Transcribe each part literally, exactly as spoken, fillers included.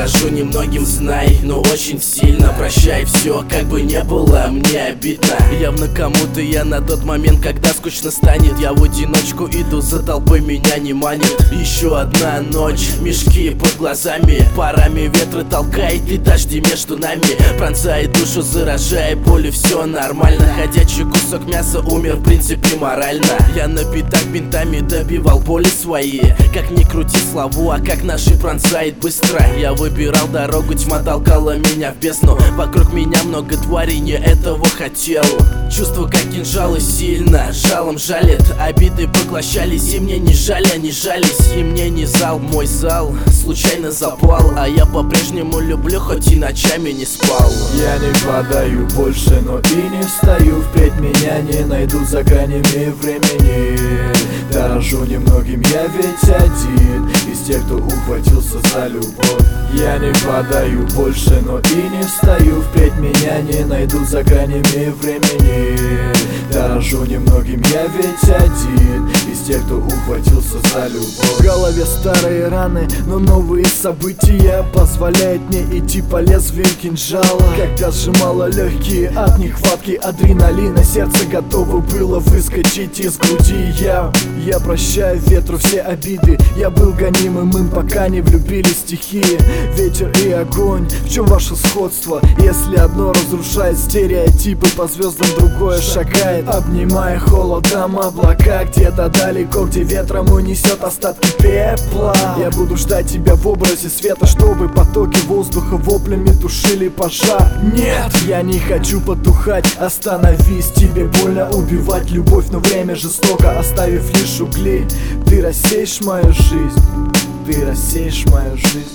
дорожу немногим, знай, но очень сильно. Прощай все, как бы не было мне обидно. Явно кому-то я на тот момент, когда скучно станет, я в одиночку иду, за толпой меня не манит. Еще одна ночь, мешки под глазами, парами ветра толкает и дожди между нами. Пронзает душу, заражая болью, все нормально. Ходячий кусок мяса умер в принципе морально. Я на пятак бинтами добивал боли свои. Как ни крути славу, а как наши пронзает быстро. Я выбирал дорогу, тьма толкала меня в бездну. Вокруг меня много тварей, не этого хотел. Чувство как кинжалы сильно, жалом жалит. Обиды поглощались, и мне не жаль, они жались. И мне не зал, мой зал случайно запал. А я по-прежнему люблю, хоть и ночами не спал. Я не падаю больше, но и не встаю. Впредь меня не найдут за гранями времени. Дорожу немногим, я ведь один из тех, кто ухватился за любовь. Я не падаю больше, но и не встаю. Впредь меня не найдут за гранями времени. Дорожу немногим, я ведь один из тех, кто ухватился за любовь. В голове старые раны, но новые события позволяют мне идти по лезвию кинжала. Когда сжимало легкие от нехватки адреналина, сердце готово было выскочить из груди. Я, я прощаю ветру все обиды. Я был гонимым им, пока не влюбились стихии. Ветер и огонь, в чем ваше сходство? Если одно разрушает стереотипы, по звездам другое шагает, обнимая холодом облака. Где-то далеко, где ветром унесет остатки пепла. Я буду ждать тебя в образе света, чтобы потоки воздуха воплями тушили пожар. Нет, я не хочу потухать, остановись. Тебе больно убивать любовь, но время жестоко, оставив лишь угли. Ты рассеешь мою жизнь, ты рассеешь мою жизнь.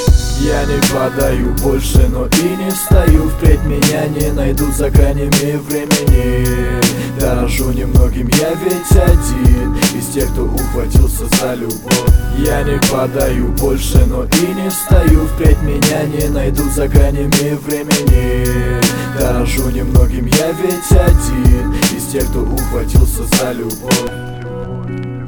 Я не падаю больше, но и не встаю. Впредь меня не найдут за гранями времени. Дорожу немногим, я ведь один из тех, кто ухватился за любовь. Я не падаю больше, но и не встаю. Впредь меня не найдут за гранями времени. Дорожу немногим, я ведь один из тех, кто ухватился за любовь.